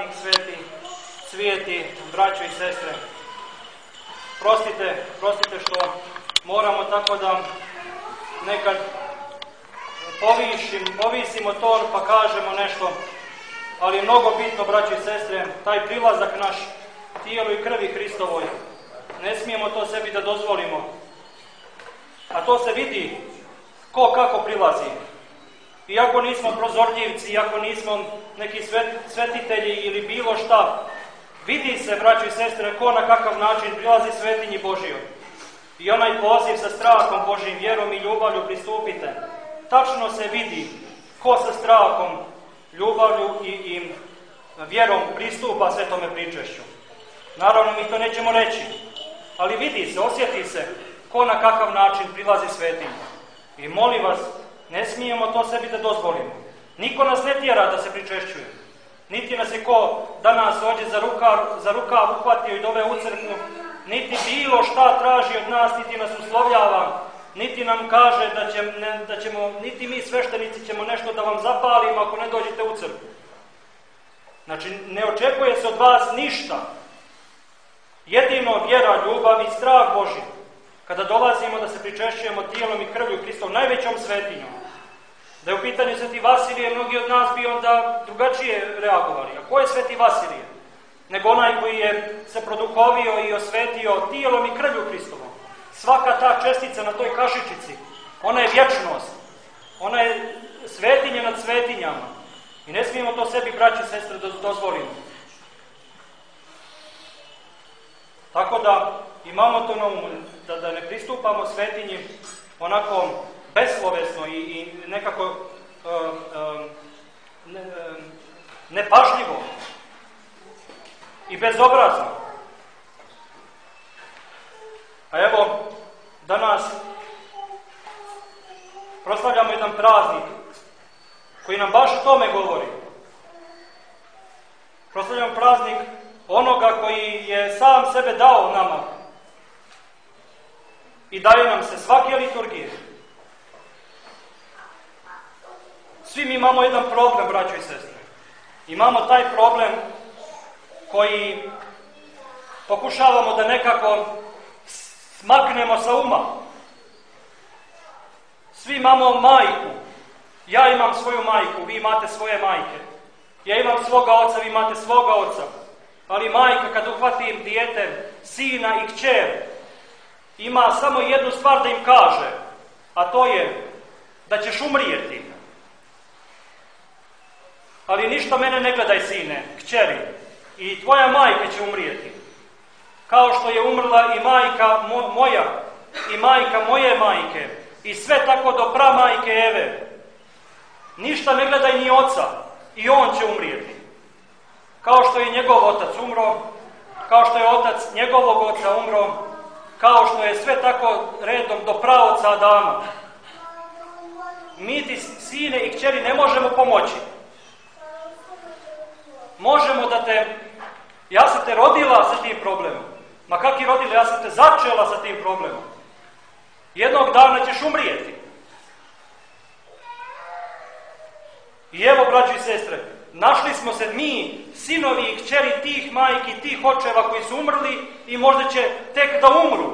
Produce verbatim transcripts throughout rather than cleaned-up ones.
sveti, svijeti, braćo i sestre. Prostite, prostite što moramo tako da nekad povišim, povisimo ton pa kažemo nešto, ali je mnogo bitno, braćo i sestre, taj prilazak naš tijelu i krvi Hristovoj. Ne smijemo to sebi da dozvolimo. A to se vidi ko kako prilazi. Iako nismo prozorljivci, iako nismo neki svetitelji ili bilo šta, vidi se, braćo i sestre, ko na kakav način prilazi svetinji Božijoj. I onaj poziv sa strahom Božijim, vjerom i ljubavlju pristupite. Tačno se vidi ko sa strahom, ljubavlju i, i vjerom pristupa svetome pričešću. Naravno, mi to nećemo reći, ali vidi se, osjeti se ko na kakav način prilazi svetinji. I molim vas, ne smijemo to sebi da dozvolimo. Niko nas ne tjera da se pričešćuje. Niti nas je ko danas ođe za rukav, za rukav uhvatio i doveo u crkvu, niti bilo šta traži od nas, niti nas uslovljava, niti nam kaže da, će, ne, da ćemo, niti mi sveštenici ćemo nešto da vam zapalimo ako ne dođete u crkvu. Znači, ne očekuje se od vas ništa. Jedino vjera, ljubav i strah Božji. Kada dolazimo da se pričešćujemo tijelom i krvlju Hristom, najvećom svetinjom. Da je u pitanju sveti Vasilije, mnogi od nas bi onda drugačije reagovali. A ko je sveti Vasilije? Nego onaj koji je se produhovio i osvetio tijelom i krvlju Hristovom. Svaka ta čestica na toj kašičici, ona je vječnost. Ona je svetinja nad svetinjama. I ne smijemo to sebi, braći i sestre, dozvoliti. Tako da imamo to na umu, da, da ne pristupamo svetinji onako beslovesno i, i nekako uh, uh, ne, uh, nepažljivo i bezobrazno. A evo, danas proslavljamo jedan praznik koji nam baš o tome govori. Proslavljamo praznik onoga koji je sam sebe dao nama i daje nam se svake liturgije. Svi mi imamo jedan problem, braćo i sestre. Imamo taj problem koji pokušavamo da nekako smaknemo sa uma. Svi imamo majku. Ja imam svoju majku, vi imate svoje majke. Ja imam svoga oca, vi imate svoga oca. Ali majka, kad uhvati dijete, sina i kćer, ima samo jednu stvar da im kaže, a to je da ćeš umrijeti. Ali ništa mene ne gledaj, sine, kćeri, i tvoja majka će umrijeti. Kao što je umrla i majka mo- moja, i majka moje majke, i sve tako do pramajke Eve. Ništa ne gledaj ni oca, i on će umrijeti. Kao što je njegov otac umro, kao što je otac njegovog oca umro, kao što je sve tako redom do praoca Adama. Mi ti, sine i kćeri, ne možemo pomoći. Možemo da te, ja sam te rodila sa tim problemom. Ma kak i rodila, ja sam te začela sa tim problemom. Jednog dana ćeš umrijeti. I evo, braći i sestre, našli smo se mi, sinovi i kćeri tih majki, tih očeva koji su umrli i možda će tek da umru.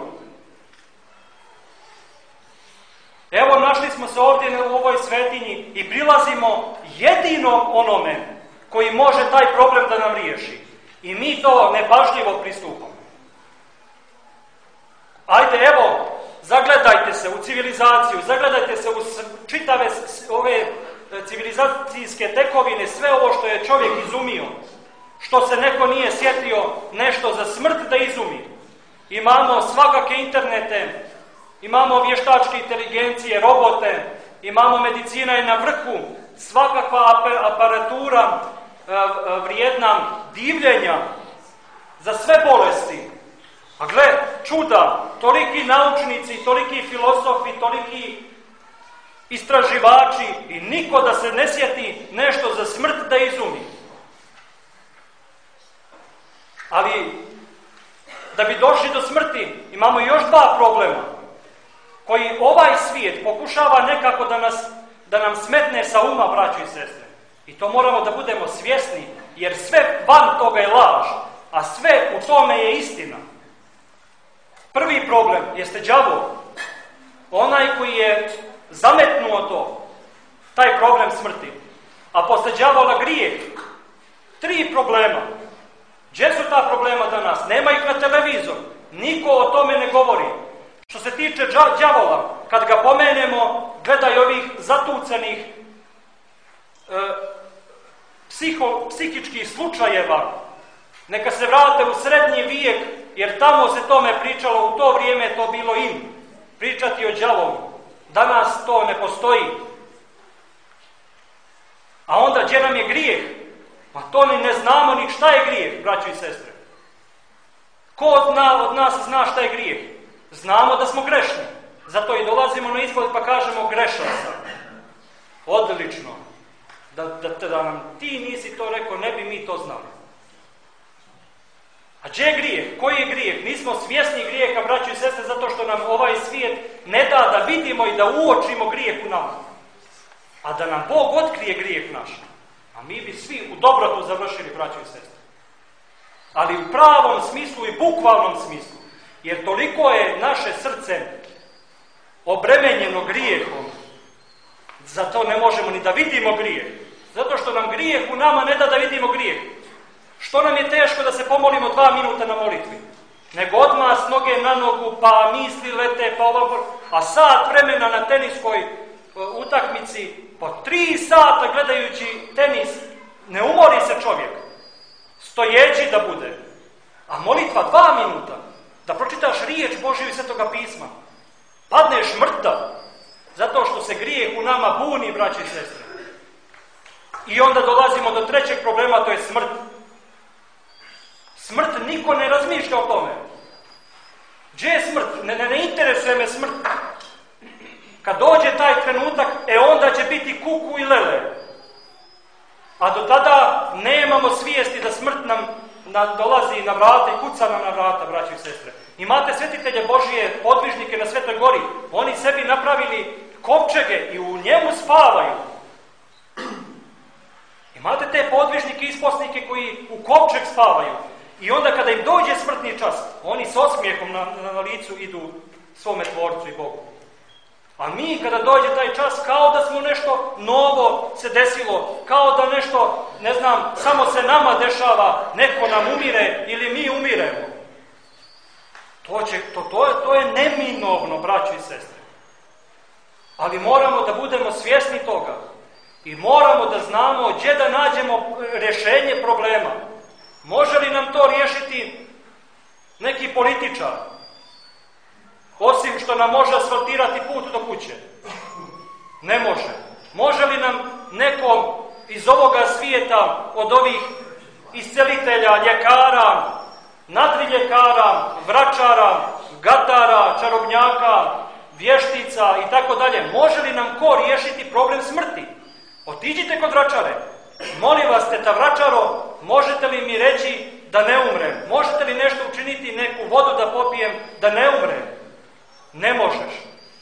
Evo, našli smo se ovdje u ovoj svetinji i prilazimo jedino onome koji može taj problem da nam riješi. I mi to nepažljivo pristupamo. Ajde, evo, zagledajte se u civilizaciju, zagledajte se u čitave ove civilizacijske tekovine, sve ovo što je čovjek izumio, što se neko nije sjetio nešto za smrt da izumi. Imamo svakake internete, imamo vještačke inteligencije, robote, imamo medicina je na vrhu, svakakva aparatura vrijedna divljenja za sve bolesti. A gle, čuda, toliki naučnici, toliki filozofi, toliki istraživači i niko da se ne sjeti nešto za smrt da izumi. Ali, da bi došli do smrti, imamo još dva problema, koji ovaj svijet pokušava nekako da, nas, da nam smetne sa uma, braćo i sestre. I to moramo da budemo svjesni, jer sve van toga je laž, a sve u tome je istina. Prvi problem jeste đavo, onaj koji je zametnuo to, taj problem smrti. A posle đavola grijeh. Tri problema. Gdje su ta problema danas? Nema ih na televizoru. Niko o tome ne govori. Što se tiče đavola, kad ga pomenemo, gledaj ovih zatucanih e, psiho, psihičkih slučajeva. Neka se vrate u srednji vijek, jer tamo se tome pričalo, u to vrijeme je to bilo in. Pričati o đavolu. Danas to ne postoji. A onda gdje nam je grijeh? Pa to ni ne znamo ni šta je grijeh, braćo i sestre. Ko od, na, od nas zna šta je grijeh? Znamo da smo grešni. Zato i dolazimo na izbor pa kažemo grešan sam. Odlično. Da, da, da nam ti nisi to rekao, ne bi mi to znali. A gdje je grijeh? Koji je grijeh? Nismo svjesni grijeha, braćo i sestre, zato što nam ovaj svijet ne da da vidimo i da uočimo grijeh u nama. A da nam Bog otkrije grijeh naš. A mi bi svi u dobrotu završili, braćo i sestre. Ali u pravom smislu i bukvalnom smislu. Jer toliko je naše srce obremenjeno grijehom. Zato ne možemo ni da vidimo grijeh. Zato što nam grijeh u nama ne da da vidimo grijeh. Što nam je teško da se pomolimo dva minuta na molitvi? Nego odmah s noge na nogu, pa misli lete, pa ovako, a sat vremena na teniskoj utakmici, po tri sata gledajući tenis, ne umori se čovjek. Stojeći da bude. A molitva dva minuta, da pročitaš riječ Božju i Svetoga pisma. Padneš mrtav, zato što se grijeh u nama buni, braći i sestre. I onda dolazimo do trećeg problema, to je smrt. Smrt, niko ne razmišlja o tome. Gdje je smrt? Ne, ne, ne interesuje me smrt. Kad dođe taj trenutak, e onda će biti kuku i lele. A do tada nemamo svijesti da smrt nam na, dolazi na vrata i kuca nam na vrata, braći i sestre. Imate svetitelje Božije, podvižnike na Svetoj gori. Oni sebi napravili kovčege i u njemu spavaju. Imate te podvižnike i isposnike koji u kovčeg spavaju. I onda kada im dođe smrtni čas, oni s osmijehom na, na licu idu svome Tvorcu i Bogu. A mi kada dođe taj čas, kao da smo nešto novo se desilo, kao da nešto, ne znam, samo se nama dešava, neko nam umire ili mi umiremo. To, će, to, to, je, to je neminovno, braćo i sestre. Ali moramo da budemo svjesni toga i moramo da znamo gdje da nađemo rješenje problema. Može li nam to riješiti neki političar? Osim što nam može asfaltirati put do kuće. Ne može. Može li nam nekom iz ovoga svijeta, od ovih iscelitelja, ljekara, nadriljekara, vračara, gatara, čarobnjaka, vještica i tako dalje, može li nam ko riješiti problem smrti? Otiđite kod vračare. Molim vas, teta vračaro, možete li mi reći da ne umrem? Možete li nešto učiniti, neku vodu da popijem, da ne umrem? Ne možeš.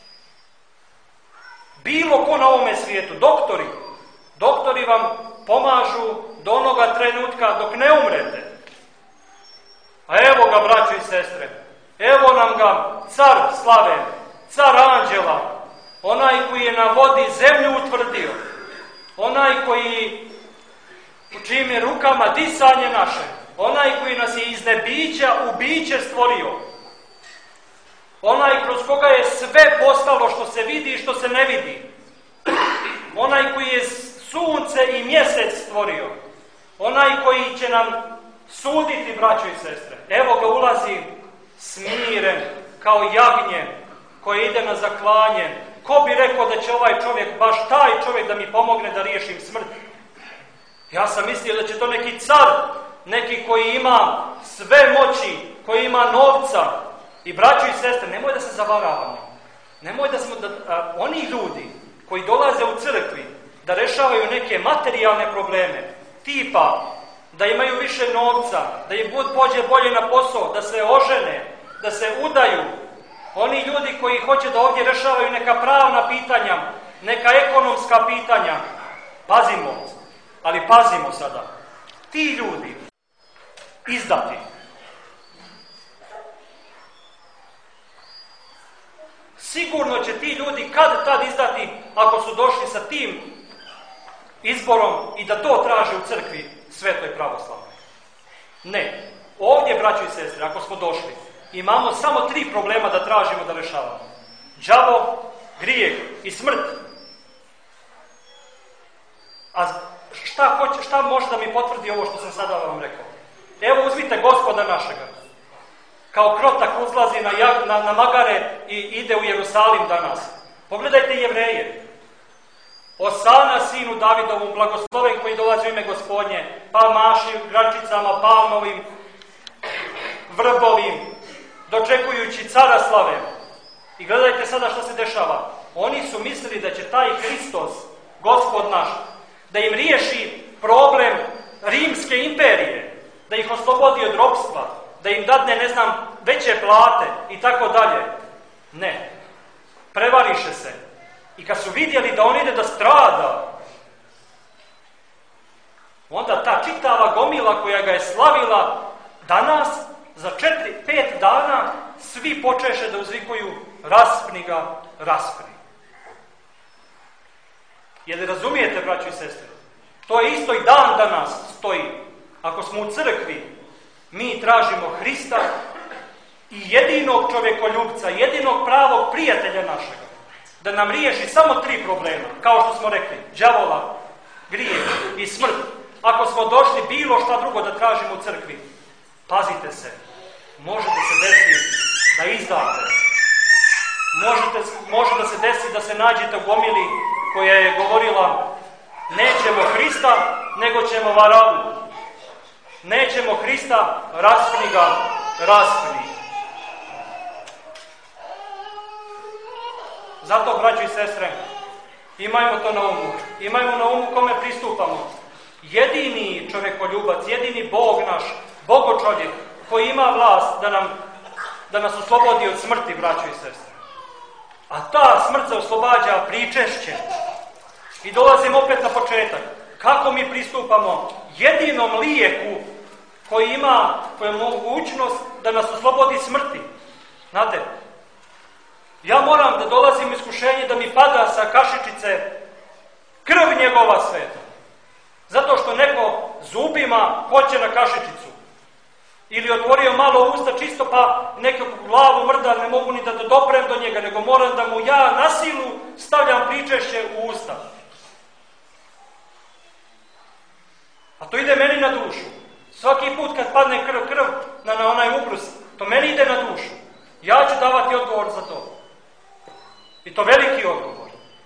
Bilo ko na ovome svijetu, doktori, doktori vam pomažu do onoga trenutka dok ne umrete. A evo ga, braćo i sestre, evo nam ga car slave, car anđela, onaj koji je na vodi zemlju utvrdio, onaj koji u čijim je rukama disanje naše, onaj koji nas je iz nebića u biće stvorio, onaj kroz koga je sve postalo što se vidi i što se ne vidi, onaj koji je sunce i mjesec stvorio, onaj koji će nam suditi, braćo i sestre. Evo ga ulazi smiren kao jagnje koje ide na zaklanje. Ko bi rekao da će ovaj čovjek, baš taj čovjek, da mi pomogne da riješim smrt? Ja sam mislio da će to neki car, neki koji ima sve moći, koji ima novca. I braćo i sestre, nemoj da se zavaravamo. Nemoj da smo, da, a, oni ljudi koji dolaze u crkvi da rešavaju neke materijalne probleme, tipa da imaju više novca, da im bud pođe bolje na posao, da se ožene, da se udaju. Oni ljudi koji hoće da ovdje rešavaju neka pravna pitanja, neka ekonomska pitanja. Pazimo, Ali pazimo sada, ti ljudi izdati, sigurno će ti ljudi kad tad izdati ako su došli sa tim izborom i da to traže u crkvi svetoj pravoslavnoj. Ne. Ovdje, braćo i sestre, ako smo došli, imamo samo tri problema da tražimo da rešavamo. Đavo, grijeh i smrt. A šta, hoće, šta može da mi potvrdi ovo što sam sada vam rekao? Evo uzmite Gospoda našega. Kao krotak uzlazi na, na, na magare i ide u Jerusalim danas. Pogledajte Jevreje. Osana sinu Davidovom, blagosloven koji dolazi u ime Gospodnje, pa maši grančicama, palmovim, vrbovim, dočekujući cara slave. I gledajte sada što se dešava. Oni su mislili da će taj Hristos, Gospod naš, da im riješi problem Rimske imperije, da ih oslobodi od ropstva, da im dadne, ne znam, veće plate i tako dalje. Ne. Prevariše se. I kad su vidjeli da on ide da strada, onda ta čitava gomila koja ga je slavila danas, za četiri, pet dana, svi počeše da uzvikuju raspni ga, raspni. Jer razumijete, braćo i sestre? To je isto i dan danas stoji. Ako smo u crkvi, mi tražimo Hrista i jedinog čovjekoljubca, jedinog pravog prijatelja našega, da nam riješi samo tri problema, kao što smo rekli, đavola, grijeh i smrt. Ako smo došli bilo šta drugo da tražimo u crkvi, pazite se, može da se desi da izdate. Možete, može da se desi da se nađete u gomili koja je govorila nećemo Hrista, nego ćemo varavu. Nećemo Hrista, raspni ga, raspni. Zato, braćo i sestre, imajmo to na umu. Imajmo na umu kome pristupamo. Jedini čovjekoljubac, jedini Bog naš, Bogočovjek, koji ima vlast da, nam, da nas oslobodi od smrti, braćo i sestre. A ta smrt se oslobađa pričešće. I dolazim opet na početak. Kako mi pristupamo jedinom lijeku koji ima koja mogućnost da nas oslobodi smrti? Znate, ja moram da dolazim iskušenje da mi pada sa kašičice krv njegova sveta. Zato što neko zubima hoće na kašičicu. Ili otvorio malo usta čisto pa nekakvu glavu mrda, ne mogu ni da doprem do njega, nego moram da mu ja na silu stavljam pričešće u usta. A to ide meni na dušu. Svaki put kad padne krv, krv na, na onaj ubrus, to meni ide na dušu. Ja ću davati odgovor za to. I to veliki odgovor.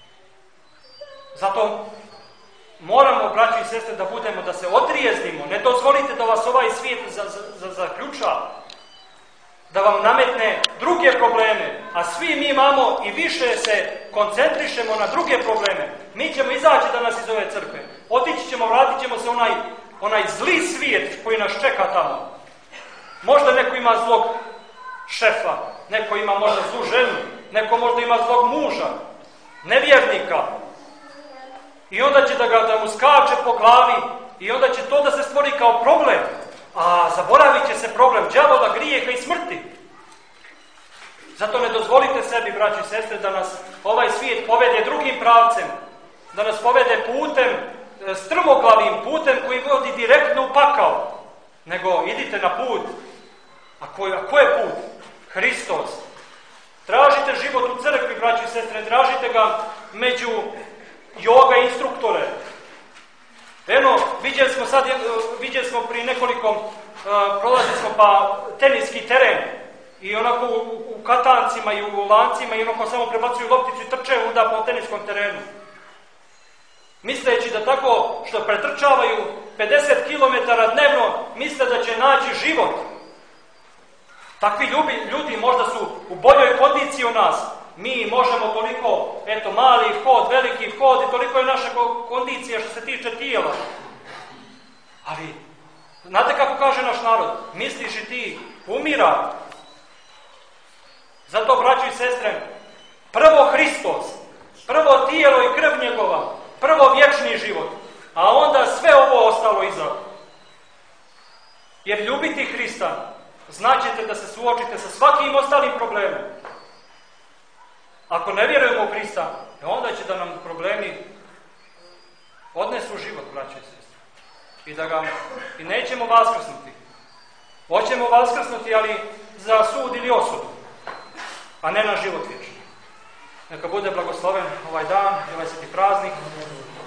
Zato moramo, braći i sestre, da budemo, da se otrijeznimo. Ne dozvolite da vas ovaj svijet zaključa, da vam nametne druge probleme, a svi mi imamo i više se koncentrišemo na druge probleme. Mi ćemo izaći danas iz ove crkve. Otići ćemo, vratit ćemo se onaj, onaj zli svijet koji nas čeka tamo. Možda neko ima zlog šefa, neko ima možda zlu ženu, neko možda ima zlog muža, nevjernika. I onda će da, ga, da mu skače po glavi i onda će to da se stvori kao problem. A zaboravit će se problem đavola, grijeha i smrti. Zato ne dozvolite sebi, braći i sestre, da nas ovaj svijet povede drugim pravcem, da nas povede putem, strmoglavim putem koji vodi direktno u pakao. Nego idite na put. A ko, a ko je put? Hristos. Tražite život u crkvi, braći i sestre, tražite ga među yoga instruktore. Eno, vidjeli smo sad, vidjeli smo prije nekoliko, uh, prolazili smo pa teniski teren i onako u, u katancima i u lancima i onako samo prebacuju lopticu i trče uda po teniskom terenu. Misleći da tako što pretrčavaju pedeset kilometara dnevno, misle da će naći život. Takvi ljudi, ljudi možda su u boljoj kondiciji od nas. Mi možemo toliko, eto, mali hod, veliki hod i toliko je naša kondicija što se tiče tijela. Ali, znate kako kaže naš narod? Misliš i ti, umira. Zato, braćo i sestre, prvo Hristos, prvo tijelo i krv njegova, prvo vječni život. a onda sve ovo ostalo iza. Jer ljubiti Hrista značite da se suočite sa svakim ostalim problemom. Ako ne vjerujemo u Hrista, onda će da nam problemi odnesu život, braće i sestre. I da ga i nećemo vaskrsnuti. Hoćemo vaskrsnuti, ali za sud ili osudu, a ne na život vječni. Neka bude blagosloven ovaj dan i ovaj sveti praznik.